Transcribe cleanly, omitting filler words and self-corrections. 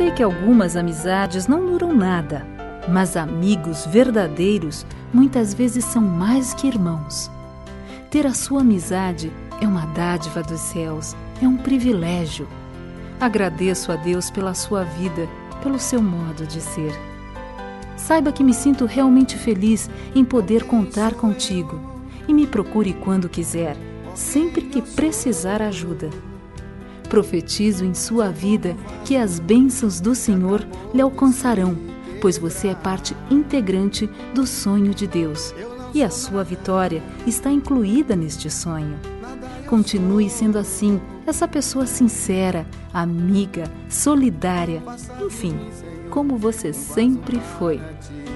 Sei que algumas amizades não duram nada, mas amigos verdadeiros muitas vezes são mais que irmãos. Ter a sua amizade é uma dádiva dos céus, é um privilégio. Agradeço a Deus pela sua vida, pelo seu modo de ser. Saiba que me sinto realmente feliz em poder contar contigo e me procure quando quiser, sempre que precisar ajuda. Profetizo em sua vida que as bênçãos do Senhor lhe alcançarão, pois você é parte integrante do sonho de Deus e a sua vitória está incluída neste sonho. Continue sendo assim, essa pessoa sincera, amiga, solidária, enfim, como você sempre foi.